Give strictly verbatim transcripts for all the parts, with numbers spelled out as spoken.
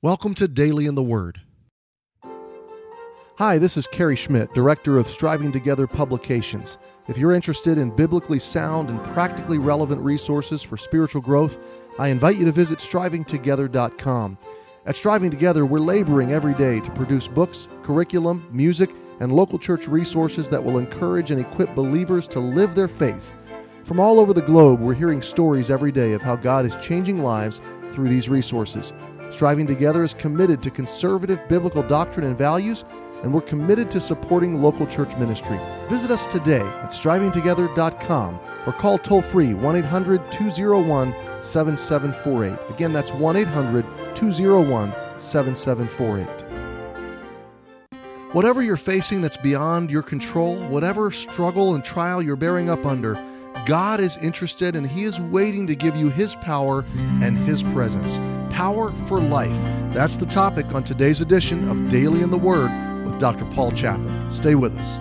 Welcome to Daily in the Word. Hi, this is Kerry Schmidt, Director of Striving Together Publications. If you're interested in biblically sound and practically relevant resources for spiritual growth, I invite you to visit striving together dot com. At Striving Together, we're laboring every day to produce books, curriculum, music, and local church resources that will encourage and equip believers to live their faith. From all over the globe, we're hearing stories every day of how God is changing lives through these resources. Striving Together is committed to conservative biblical doctrine and values, and we're committed to supporting local church ministry. Visit us today at striving together dot com or call toll-free one eight hundred two oh one seven seven four eight. Again, that's one eight hundred two oh one seven seven four eight. Whatever you're facing that's beyond your control, whatever struggle and trial you're bearing up under, God is interested and He is waiting to give you His power and His presence. Power for life. That's the topic on today's edition of Daily in the Word with Doctor Paul Chappell. Stay with us.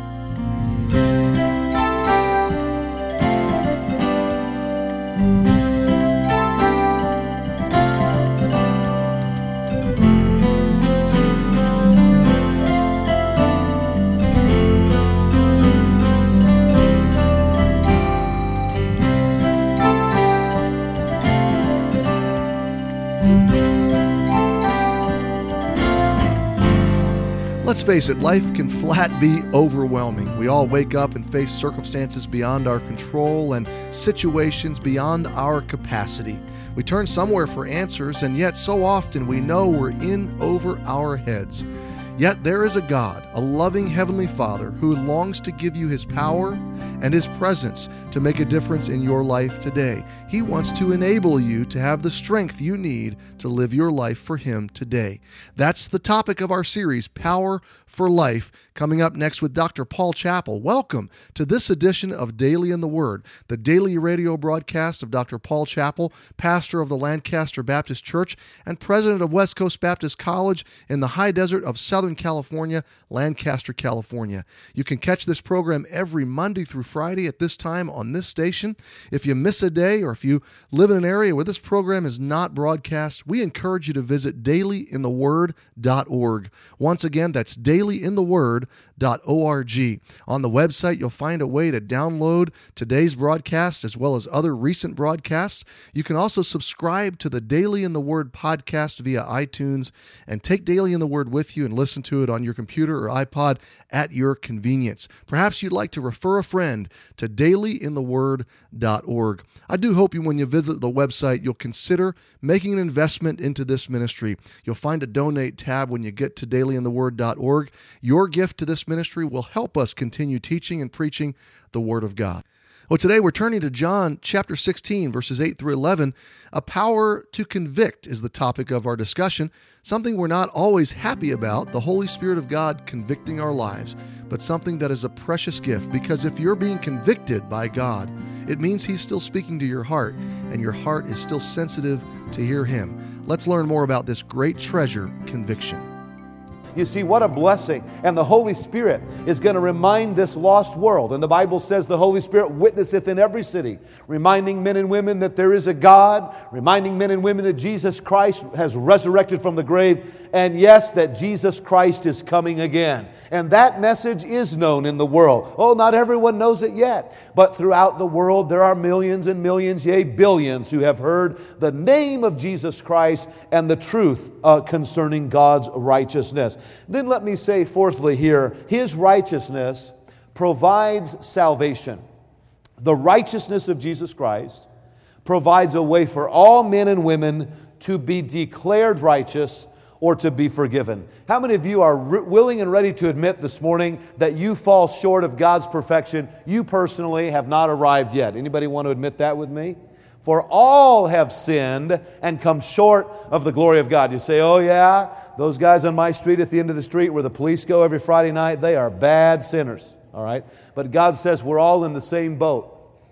Let's face it, life can flat be overwhelming. We all wake up and face circumstances beyond our control and situations beyond our capacity. We turn somewhere for answers, and yet so often we know we're in over our heads. Yet there is a God, a loving Heavenly Father, who longs to give you His power and His presence to make a difference in your life today. He wants to enable you to have the strength you need to live your life for Him today. That's the topic of our series, Power for Life, coming up next with Doctor Paul Chappell. Welcome to this edition of Daily in the Word, the daily radio broadcast of Doctor Paul Chappell, pastor of the Lancaster Baptist Church and president of West Coast Baptist College in the high desert of Southern California, Lancaster, California. You can catch this program every Monday through Friday at this time on this station. If you miss a day or if you live in an area where this program is not broadcast, we encourage you to visit daily in the word dot org. Once again, that's daily in the word dot org. On the website, you'll find a way to download today's broadcast as well as other recent broadcasts. You can also subscribe to the Daily in the Word podcast via iTunes and take Daily in the Word with you and listen to it on your computer or iPod at your convenience. Perhaps you'd like to refer a friend to daily in the word dot org. I do hope you, when you visit the website, you'll consider making an investment into this ministry. You'll find a donate tab when you get to daily in the word dot org. Your gift to this ministry will help us continue teaching and preaching the Word of God. Well, today we're turning to John chapter sixteen, verses eight through eleven. A power to convict is the topic of our discussion, something we're not always happy about, the Holy Spirit of God convicting our lives, but something that is a precious gift, because if you're being convicted by God, it means He's still speaking to your heart, and your heart is still sensitive to hear Him. Let's learn more about this great treasure, conviction. You see, what a blessing. And the Holy Spirit is going to remind this lost world. And the Bible says the Holy Spirit witnesseth in every city, reminding men and women that there is a God, reminding men and women that Jesus Christ has resurrected from the grave, and yes, that Jesus Christ is coming again. And that message is known in the world. Oh, not everyone knows it yet, but throughout the world there are millions and millions, yea, billions, who have heard the name of Jesus Christ and the truth uh, concerning God's righteousness. Then let me say fourthly here, His righteousness provides salvation. The righteousness of Jesus Christ provides a way for all men and women to be declared righteous or to be forgiven. How many of you are re- willing and ready to admit this morning that you fall short of God's perfection? You personally have not arrived yet. Anybody want to admit that with me? For all have sinned and come short of the glory of God. You say, oh yeah, those guys on my street at the end of the street where the police go every Friday night, they are bad sinners. All right? But God says we're all in the same boat.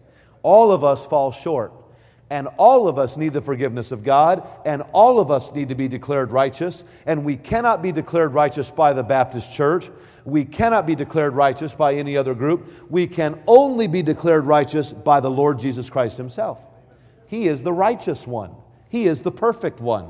All of us fall short. And all of us need the forgiveness of God. And all of us need to be declared righteous. And we cannot be declared righteous by the Baptist Church. We cannot be declared righteous by any other group. We can only be declared righteous by the Lord Jesus Christ Himself. He is the righteous one. He is the perfect one.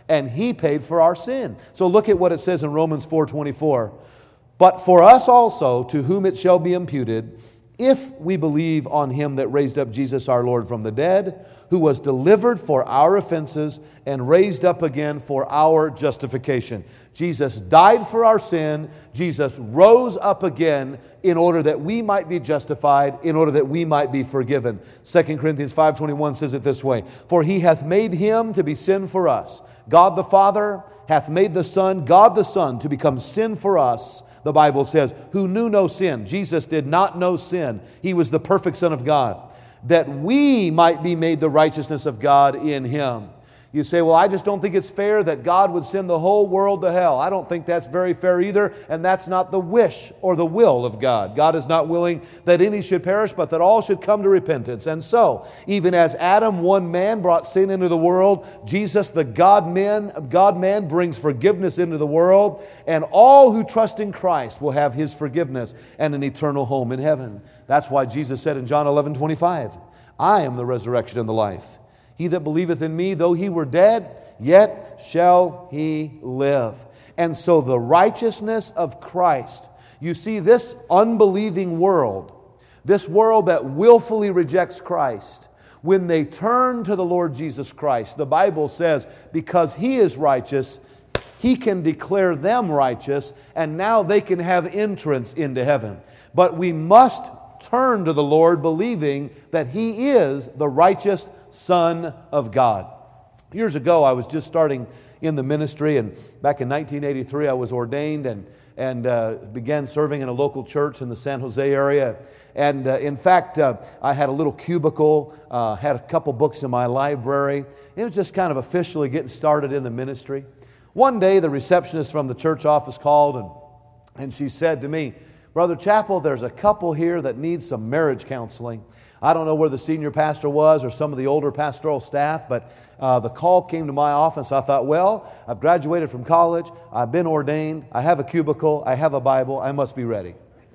and He paid for our sin. So look at what it says in Romans four twenty-four. But for us also, to whom it shall be imputed, if we believe on Him that raised up Jesus our Lord from the dead, who was delivered for our offenses and raised up again for our justification. Jesus died for our sin. Jesus rose up again in order that we might be justified, in order that we might be forgiven. Second Corinthians five twenty-one says it this way, for He hath made Him to be sin for us. God the Father hath made the Son, God the Son, to become sin for us. The Bible says, who knew no sin. Jesus did not know sin. He was the perfect Son of God, that we might be made the righteousness of God in Him. You say, well, I just don't think it's fair that God would send the whole world to hell. I don't think that's very fair either, and that's not the wish or the will of God. God is not willing that any should perish, but that all should come to repentance. And so, even as Adam, one man, brought sin into the world, Jesus, the God-man, God-man, brings forgiveness into the world, and all who trust in Christ will have His forgiveness and an eternal home in heaven. That's why Jesus said in John eleven twenty-five, I am the resurrection and the life. He that believeth in me, though he were dead, yet shall he live. And so the righteousness of Christ, you see, this unbelieving world, this world that willfully rejects Christ, when they turn to the Lord Jesus Christ, the Bible says, because He is righteous, He can declare them righteous, and now they can have entrance into heaven. But we must turn to the Lord believing that He is the righteous Son of God. Years ago, I was just starting in the ministry, and back in nineteen eighty-three, I was ordained and, and uh, began serving in a local church in the San Jose area. And uh, in fact, uh, I had a little cubicle, uh, had a couple books in my library. It was just kind of officially getting started in the ministry. One day, the receptionist from the church office called, and, and she said to me, Brother Chappell, there's a couple here that needs some marriage counseling. I don't know where the senior pastor was or some of the older pastoral staff, but uh, the call came to my office. I thought, well, I've graduated from college, I've been ordained, I have a cubicle, I have a Bible, I must be ready.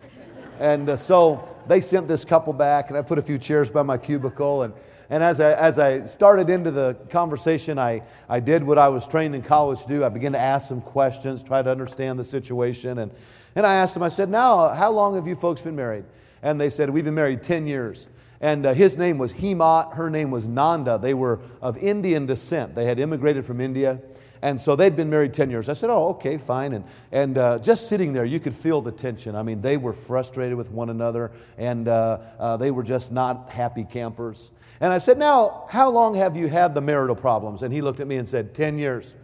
And uh, so they sent this couple back, and I put a few chairs by my cubicle, and And as I, as I started into the conversation, I, I did what I was trained in college to do. I began to ask some questions, try to understand the situation. And, and I asked them, I said, now, how long have you folks been married? And they said, we've been married ten years. And uh, his name was Hemat, her name was Nanda. They were of Indian descent. They had immigrated from India. And so they'd been married ten years. I said, oh, okay, fine. And, and uh, just sitting there, you could feel the tension. I mean, they were frustrated with one another, and uh, uh, they were just not happy campers. And I said, now, how long have you had the marital problems? And he looked at me and said, ten years.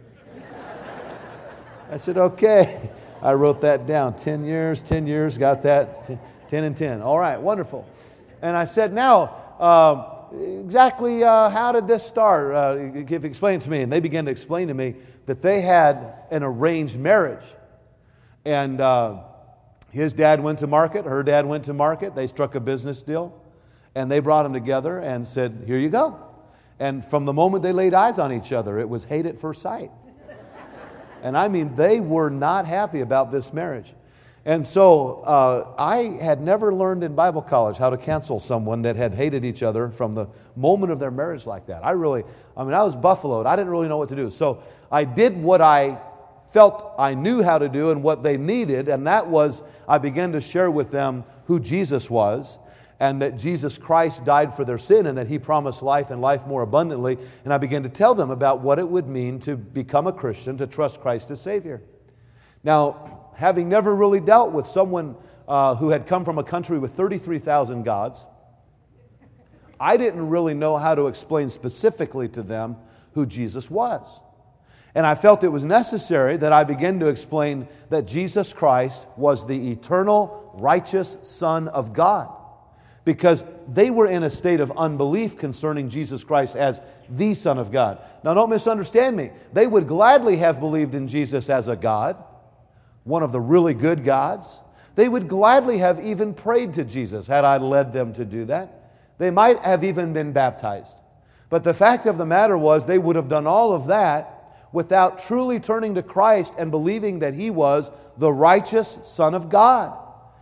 I said, okay. I wrote that down. ten years, ten years, got that. ten and ten. All right, wonderful. And I said, now, uh, exactly uh, how did this start? Uh, give, explain to me. And they began to explain to me that they had an arranged marriage. And uh, his dad went to market, her dad went to market. They struck a business deal. And they brought them together and said, here you go. And from the moment they laid eyes on each other, it was hate at first sight. And I mean, they were not happy about this marriage. And so uh, I had never learned in Bible college how to cancel someone that had hated each other from the moment of their marriage like that. I really, I mean, I was buffaloed. I didn't really know what to do. So I did what I felt I knew how to do and what they needed, and that was I began to share with them who Jesus was, and that Jesus Christ died for their sin, and that He promised life and life more abundantly. And I began to tell them about what it would mean to become a Christian, to trust Christ as Savior. Now, having never really dealt with someone uh, who had come from a country with thirty-three thousand gods, I didn't really know how to explain specifically to them who Jesus was. And I felt it was necessary that I begin to explain that Jesus Christ was the eternal, righteous Son of God. Because they were in a state of unbelief concerning Jesus Christ as the Son of God. Now, don't misunderstand me. They would gladly have believed in Jesus as a God, one of the really good gods. They would gladly have even prayed to Jesus had I led them to do that. They might have even been baptized. But the fact of the matter was they would have done all of that without truly turning to Christ and believing that He was the righteous Son of God.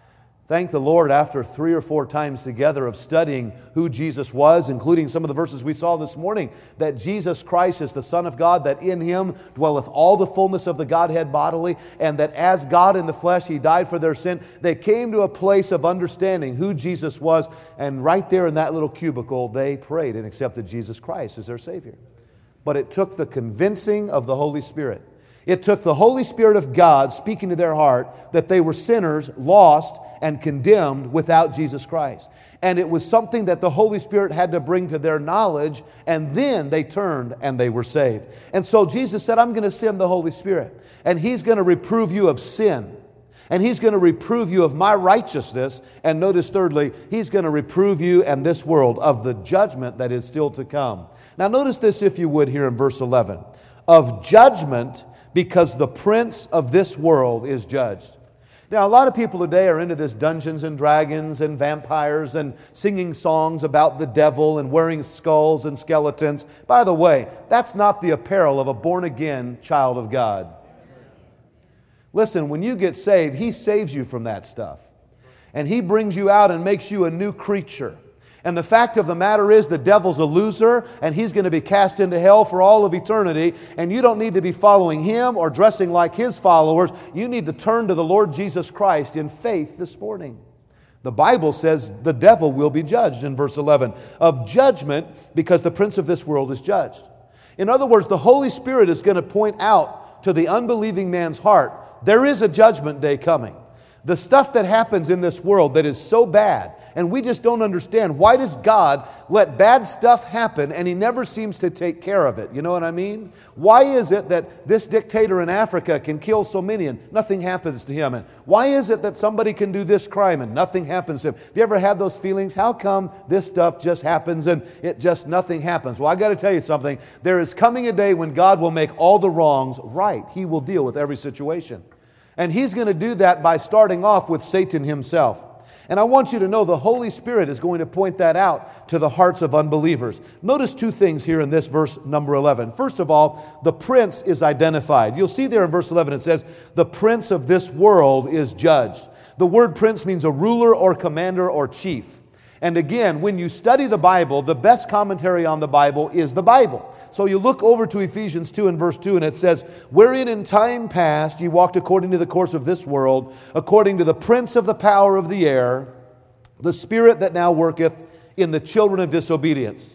Thank the Lord, after three or four times together of studying who Jesus was, including some of the verses we saw this morning, that Jesus Christ is the Son of God, that in Him dwelleth all the fullness of the Godhead bodily, and that as God in the flesh He died for their sin. They came to a place of understanding who Jesus was, and right there in that little cubicle, they prayed and accepted Jesus Christ as their Savior. But it took the convincing of the Holy Spirit. It took the Holy Spirit of God speaking to their heart that they were sinners, lost, and condemned without Jesus Christ. And it was something that the Holy Spirit had to bring to their knowledge, and then they turned and they were saved. And so Jesus said, I'm going to send the Holy Spirit, and He's going to reprove you of sin, and He's going to reprove you of my righteousness, and notice thirdly, He's going to reprove you and this world of the judgment that is still to come. Now notice this, if you would, here in verse eleven. Of judgment, because the prince of this world is judged. Now, a lot of people today are into this Dungeons and Dragons and vampires and singing songs about the devil and wearing skulls and skeletons. By the way, that's not the apparel of a born-again child of God. Listen, when you get saved, He saves you from that stuff. And He brings you out and makes you a new creature. And the fact of the matter is, the devil's a loser, and he's going to be cast into hell for all of eternity. And you don't need to be following him or dressing like his followers. You need to turn to the Lord Jesus Christ in faith this morning. The Bible says the devil will be judged in verse eleven. Of judgment, because the prince of this world is judged. In other words, the Holy Spirit is going to point out to the unbelieving man's heart, there is a judgment day coming. The stuff that happens in this world that is so bad, and we just don't understand. Why does God let bad stuff happen and He never seems to take care of it? You know what I mean? Why is it that this dictator in Africa can kill so many and nothing happens to him? And why is it that somebody can do this crime and nothing happens to him? Have you ever had those feelings? How come this stuff just happens and it just nothing happens? Well, I got to tell you something. There is coming a day when God will make all the wrongs right. He will deal with every situation. And He's going to do that by starting off with Satan himself. And I want you to know the Holy Spirit is going to point that out to the hearts of unbelievers. Notice two things here in this verse number eleven. First of all, the prince is identified. You'll see there in verse eleven it says, the prince of this world is judged. The word prince means a ruler or commander or chief. And again, when you study the Bible, the best commentary on the Bible is the Bible. So you look over to Ephesians two and verse two, and it says, wherein in time past ye walked according to the course of this world, according to the prince of the power of the air, the spirit that now worketh in the children of disobedience.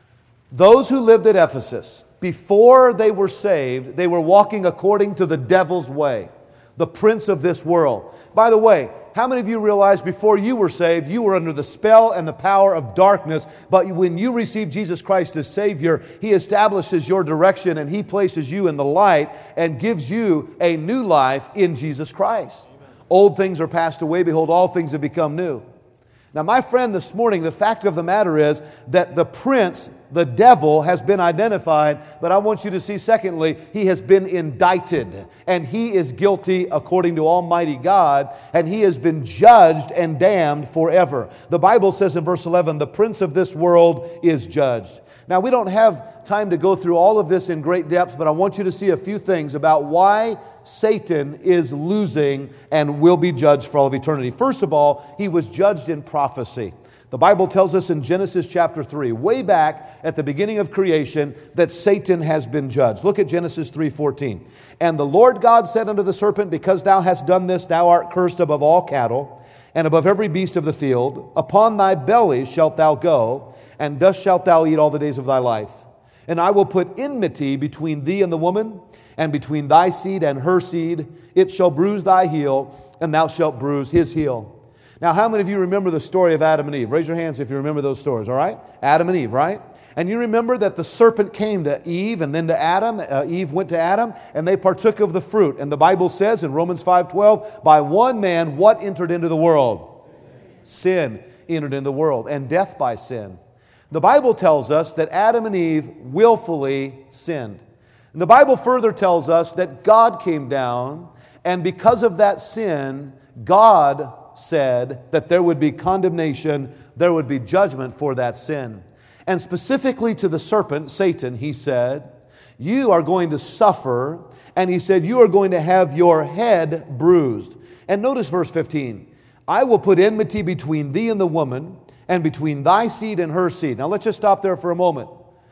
Those who lived at Ephesus, before they were saved, they were walking according to the devil's way, the prince of this world. By the way, how many of you realize before you were saved, you were under the spell and the power of darkness, but when you receive Jesus Christ as Savior, He establishes your direction and He places you in the light and gives you a new life in Jesus Christ. Amen. Old things are passed away, behold, all things have become new. Now, my friend, this morning, the fact of the matter is that the prince, the devil, has been identified, but I want you to see, secondly, he has been indicted, and he is guilty according to Almighty God, and he has been judged and damned forever. The Bible says in verse eleven, the prince of this world is judged. Now, we don't have time to go through all of this in great depth, but I want you to see a few things about why Satan is losing and will be judged for all of eternity. First of all, he was judged in prophecy. The Bible tells us in Genesis chapter three, way back at the beginning of creation, that Satan has been judged. Look at Genesis three fourteen. And the Lord God said unto the serpent, because thou hast done this, thou art cursed above all cattle, and above every beast of the field. Upon thy belly shalt thou go, and dust shalt thou eat all the days of thy life. And I will put enmity between thee and the woman, and between thy seed and her seed. It shall bruise thy heel, and thou shalt bruise his heel. Now, how many of you remember the story of Adam and Eve? Raise your hands if you remember those stories, all right? Adam and Eve, right? And you remember that the serpent came to Eve and then to Adam. Uh, Eve went to Adam, and they partook of the fruit. And the Bible says in Romans five twelve, by one man, what entered into the world? Sin entered into the world, and death by sin. The Bible tells us that Adam and Eve willfully sinned. And the Bible further tells us that God came down, and because of that sin, God said that there would be condemnation, there would be judgment for that sin. And specifically to the serpent, Satan, he said, you are going to suffer, and he said, you are going to have your head bruised. And notice verse fifteen. I will put enmity between thee and the woman, and between thy seed and her seed. Now let's just stop there for a moment.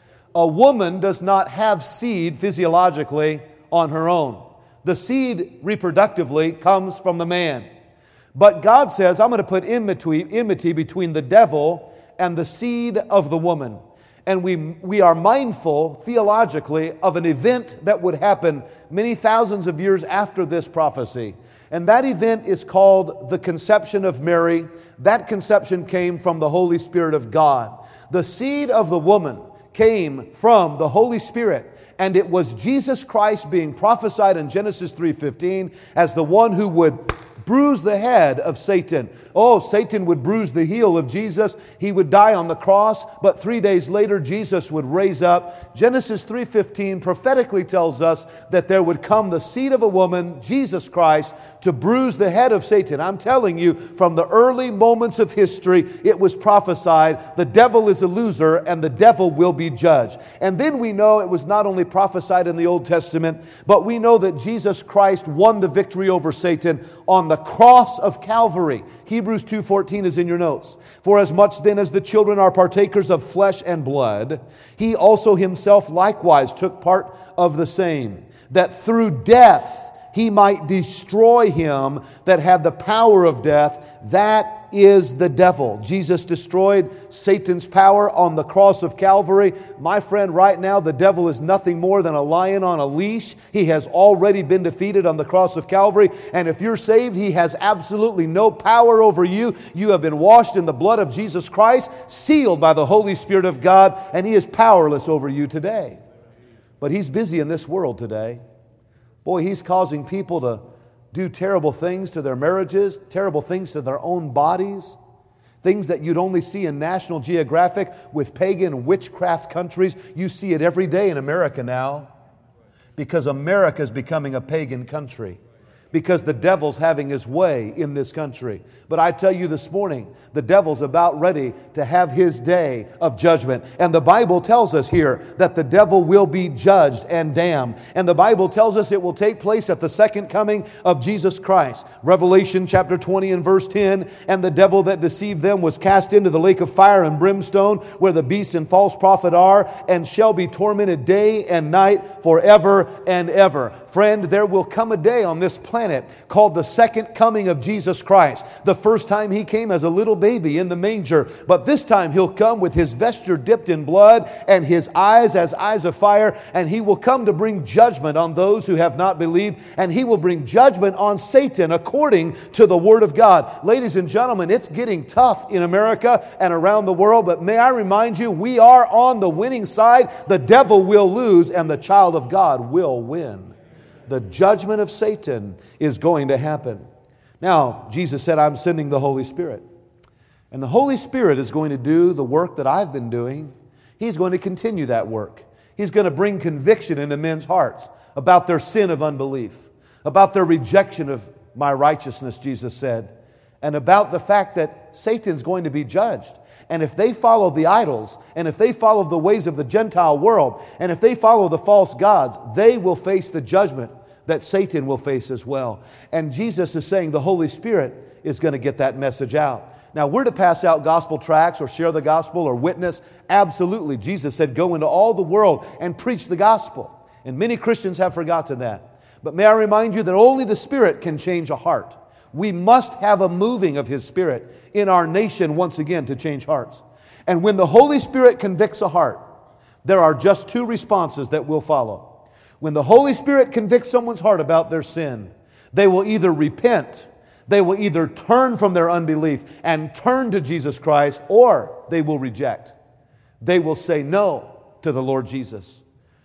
A woman does not have seed physiologically on her own. The seed reproductively comes from the man. But God says, I'm going to put enmity, enmity between the devil and the seed of the woman. And we, we are mindful theologically of an event that would happen many thousands of years after this prophecy. And that event is called the conception of Mary. That conception came from the Holy Spirit of God. The seed of the woman came from the Holy Spirit. And it was Jesus Christ being prophesied in Genesis three fifteen as the one who would bruise the head of Satan. Oh, Satan would bruise the heel of Jesus. He would die on the cross, but three days later, Jesus would raise up. Genesis three fifteen prophetically tells us that there would come the seed of a woman, Jesus Christ, to bruise the head of Satan. I'm telling you, from the early moments of history, it was prophesied, the devil is a loser and the devil will be judged. And then we know it was not only prophesied in the Old Testament, but we know that Jesus Christ won the victory over Satan on the cross of Calvary. Hebrews two fourteen is in your notes. For as much then as the children are partakers of flesh and blood, he also himself likewise took part of the same, that through death he might destroy him that had the power of death, that is the devil. Jesus destroyed Satan's power on the cross of Calvary. My friend, right now the devil is nothing more than a lion on a leash. He has already been defeated on the cross of Calvary. And if you're saved, he has absolutely no power over you. You have been washed in the blood of Jesus Christ, sealed by the Holy Spirit of God, and he is powerless over you today. But he's busy in this world today. Boy, he's causing people to do terrible things to their marriages, terrible things to their own bodies, things that you'd only see in National Geographic with pagan witchcraft countries. You see it every day in America now because America is becoming a pagan country, because the devil's having his way in this country. But I tell you this morning, the devil's about ready to have his day of judgment. And the Bible tells us here that the devil will be judged and damned. And the Bible tells us it will take place at the second coming of Jesus Christ. Revelation chapter twenty and verse ten, and the devil that deceived them was cast into the lake of fire and brimstone, where the beast and false prophet are, and shall be tormented day and night forever and ever. Friend, there will come a day on this planet called the second coming of Jesus Christ. The first time he came as a little baby in the manger, but this time he'll come with his vesture dipped in blood and his eyes as eyes of fire, and he will come to bring judgment on those who have not believed, and he will bring judgment on Satan according to the Word of God. Ladies and gentlemen, it's getting tough in America and around the world, but may I remind you, we are on the winning side. The devil will lose and the child of God will win. The judgment of Satan is going to happen. Now, Jesus said, I'm sending the Holy Spirit. And the Holy Spirit is going to do the work that I've been doing. He's going to continue that work. He's going to bring conviction into men's hearts about their sin of unbelief, about their rejection of my righteousness, Jesus said, and about the fact that Satan's going to be judged. And if they follow the idols, and if they follow the ways of the Gentile world, and if they follow the false gods, they will face the judgment that Satan will face as well. And Jesus is saying the Holy Spirit is going to get that message out. Now, we're to pass out gospel tracts or share the gospel or witness. Absolutely. Jesus said, go into all the world and preach the gospel. And many Christians have forgotten that. But may I remind you that only the Spirit can change a heart. We must have a moving of His Spirit in our nation once again to change hearts. And when the Holy Spirit convicts a heart, there are just two responses that will follow. When the Holy Spirit convicts someone's heart about their sin, they will either repent, they will either turn from their unbelief and turn to Jesus Christ, or they will reject. They will say no to the Lord Jesus.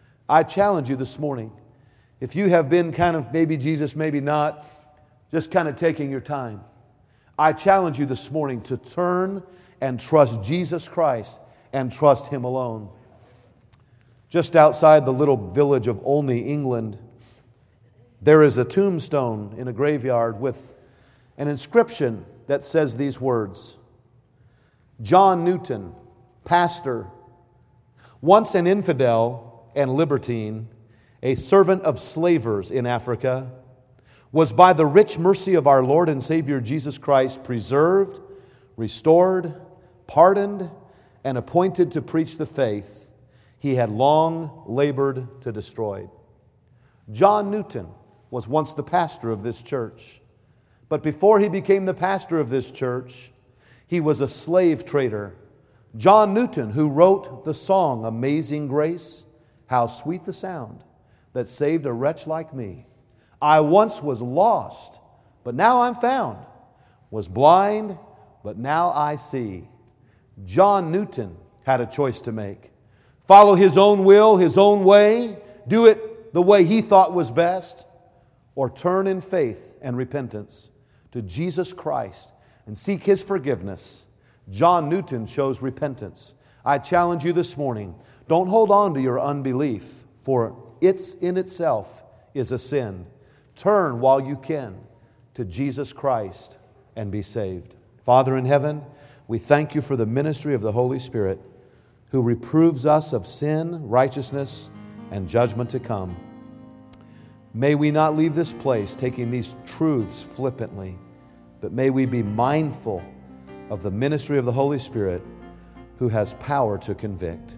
I challenge you this morning, if you have been kind of maybe Jesus, maybe not, just kind of taking your time, I challenge you this morning to turn and trust Jesus Christ and trust Him alone. Just outside the little village of Olney, England, there is a tombstone in a graveyard with an inscription that says these words: John Newton, pastor, once an infidel and libertine, a servant of slavers in Africa, was by the rich mercy of our Lord and Savior Jesus Christ preserved, restored, pardoned, and appointed to preach the faith he had long labored to destroy. John Newton was once the pastor of this church, but before he became the pastor of this church, he was a slave trader. John Newton, who wrote the song Amazing Grace, how sweet the sound that saved a wretch like me. I once was lost, but now I'm found. Was blind, but now I see. John Newton had a choice to make. Follow his own will, his own way, do it the way he thought was best, or turn in faith and repentance to Jesus Christ and seek His forgiveness. John Newton chose repentance. I challenge you this morning, don't hold on to your unbelief, for it's in itself is a sin. Turn while you can to Jesus Christ and be saved. Father in heaven, we thank you for the ministry of the Holy Spirit, who reproves us of sin, righteousness, and judgment to come. May we not leave this place taking these truths flippantly, but may we be mindful of the ministry of the Holy Spirit, who has power to convict.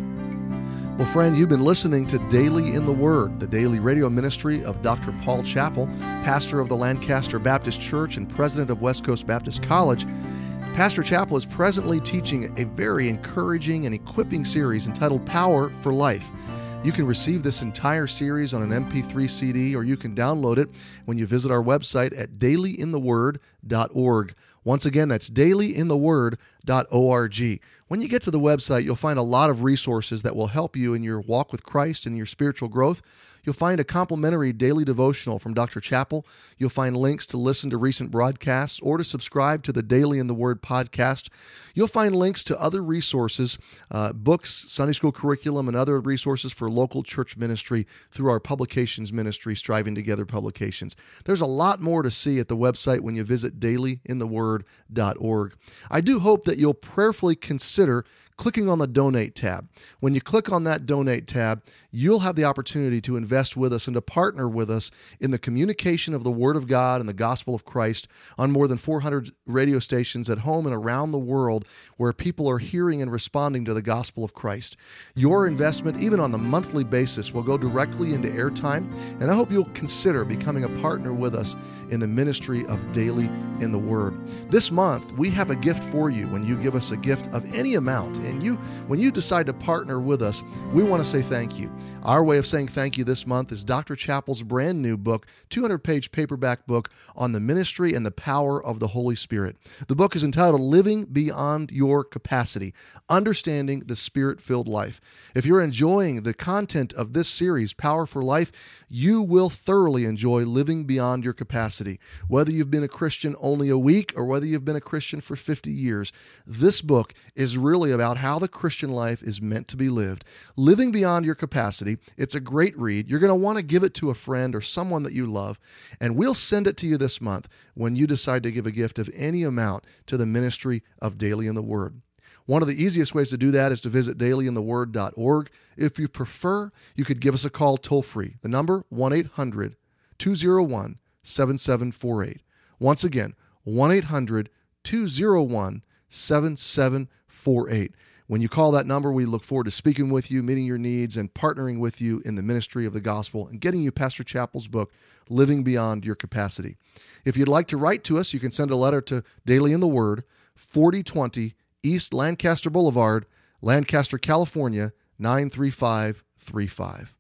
Well, friend, you've been listening to Daily in the Word, the daily radio ministry of Doctor Paul Chappell, pastor of the Lancaster Baptist Church and president of West Coast Baptist College. Pastor Chappell is presently teaching a very encouraging and equipping series entitled Power for Life. You can receive this entire series on an M P three C D, or you can download it when you visit our website at daily in the word dot org. Once again, that's daily in the word dot org. When you get to the website, you'll find a lot of resources that will help you in your walk with Christ and your spiritual growth. You'll find a complimentary daily devotional from Doctor Chappell. You'll find links to listen to recent broadcasts or to subscribe to the Daily in the Word podcast. You'll find links to other resources, uh, books, Sunday school curriculum, and other resources for local church ministry through our publications ministry, Striving Together Publications. There's a lot more to see at the website when you visit daily in the word dot org. I do hope that you'll prayerfully consider clicking on the Donate tab. When you click on that Donate tab, you'll have the opportunity to invest with us and to partner with us in the communication of the Word of God and the gospel of Christ on more than four hundred radio stations at home and around the world where people are hearing and responding to the gospel of Christ. Your investment, even on the monthly basis, will go directly into airtime, and I hope you'll consider becoming a partner with us in the ministry of Daily in the Word. This month, we have a gift for you when you give us a gift of any amount. And you, when you decide to partner with us, we want to say thank you. Our way of saying thank you this month is Doctor Chappell's brand new book, two hundred page paperback book on the ministry and the power of the Holy Spirit. The book is entitled Living Beyond Your Capacity, Understanding the Spirit-Filled Life. If you're enjoying the content of this series, Power for Life, you will thoroughly enjoy living beyond your capacity. Whether you've been a Christian only a week or whether you've been a Christian for fifty years, this book is really about how the Christian life is meant to be lived. Living Beyond Your Capacity. It's a great read. You're going to want to give it to a friend or someone that you love, and we'll send it to you this month when you decide to give a gift of any amount to the ministry of Daily in the Word. One of the easiest ways to do that is to visit daily in the word dot org. If you prefer, you could give us a call toll-free. The number, one eight hundred two oh one seven seven four eight. Once again, one eight hundred two oh one seven seven four eight. When you call that number, we look forward to speaking with you, meeting your needs, and partnering with you in the ministry of the gospel and getting you Pastor Chappell's book, Living Beyond Your Capacity. If you'd like to write to us, you can send a letter to Daily in the Word, forty twenty East Lancaster Boulevard, Lancaster, California, nine three five three five.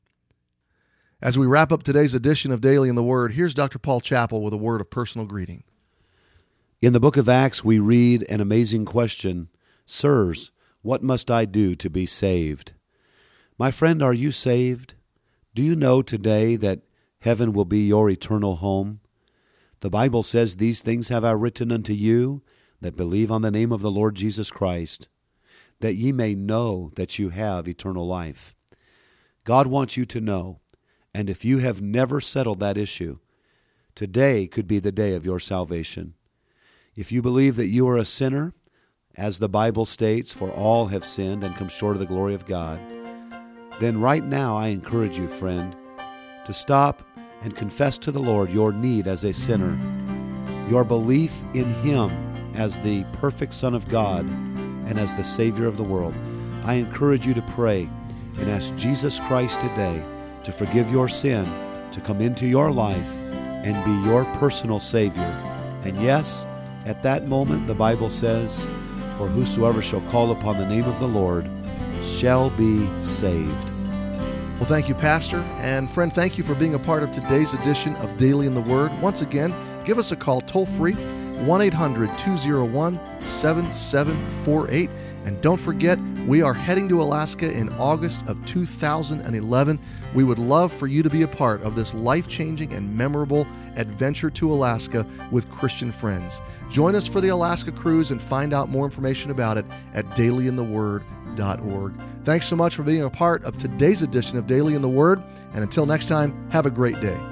As we wrap up today's edition of Daily in the Word, here's Doctor Paul Chappell with a word of personal greeting. In the book of Acts, we read an amazing question. Sirs, what must I do to be saved? My friend, are you saved? Do you know today that heaven will be your eternal home? The Bible says, these things have I written unto you that believe on the name of the Lord Jesus Christ, that ye may know that you have eternal life. God wants you to know, and if you have never settled that issue, today could be the day of your salvation. If you believe that you are a sinner, as the Bible states, for all have sinned and come short of the glory of God, then right now I encourage you, friend, to stop and confess to the Lord your need as a sinner, your belief in Him as the perfect Son of God and as the Savior of the world, I encourage you to pray and ask Jesus Christ today to forgive your sin, to come into your life and be your personal Savior. And yes, at that moment, the Bible says, "For whosoever shall call upon the name of the Lord shall be saved." Well, thank you, Pastor. And friend, thank you for being a part of today's edition of Daily in the Word. Once again, give us a call toll-free, one eight hundred two oh one seven seven four eight. And don't forget, we are heading to Alaska in August of two thousand eleven. We would love for you to be a part of this life-changing and memorable adventure to Alaska with Christian friends. Join us for the Alaska cruise and find out more information about it at daily in the word dot org. Thanks so much for being a part of today's edition of Daily in the Word. And until next time, have a great day.